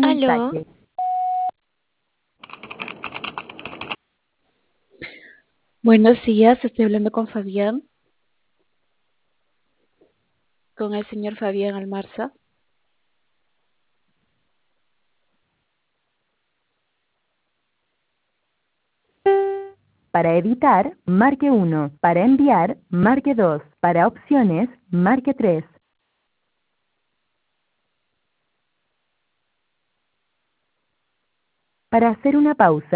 Aló, mensaje. buenos días, estoy hablando con Fabián, con el señor Fabián Almarza. Para editar, marque 1. Para enviar, marque 2. Para opciones, marque 3. Para hacer una pausa,